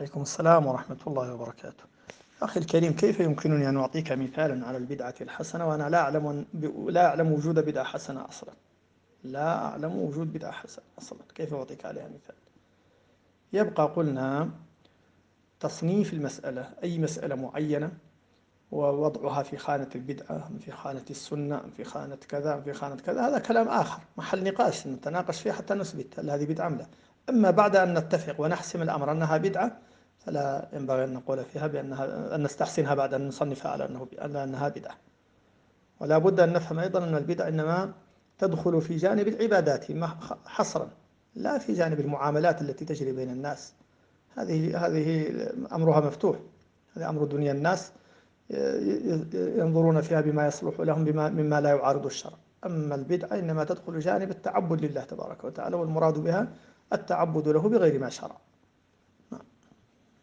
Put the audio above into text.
عليكم السلام ورحمة الله وبركاته. أخي الكريم، كيف يمكنني أن أعطيك مثالا على البدعة الحسنة وأنا لا أعلم وجود بدعة حسنة أصلا؟ لا أعلم وجود بدعة حسنة أصلا، كيف أعطيك عليها مثال؟ يبقى قلنا تصنيف المسألة، أي مسألة معينة، ووضعها في خانة البدعة أم في خانة السنة أم في خانة كذا أم في خانة كذا، هذا كلام آخر محل نقاش نتناقش فيه حتى نثبت هل هذه بدعة أم لا. أما بعد أن نتفق ونحسم الأمر أنها بدعة، فلا ينبغي أن نقول فيها أن نستحسنها بعد أن نصنفها على أنها بدعة. ولا بد أن نفهم أيضا أن البدع إنما تدخل في جانب العبادات حصرا، لا في جانب المعاملات التي تجري بين الناس. هذه أمرها مفتوح، هذا أمر دنيا الناس ينظرون فيها بما يصلح لهم مما لا يعارض الشرع. أما البدعة إنما تدخل جانب التعبد لله تبارك وتعالى، والمراد بها التعبد له بغير ما شرع.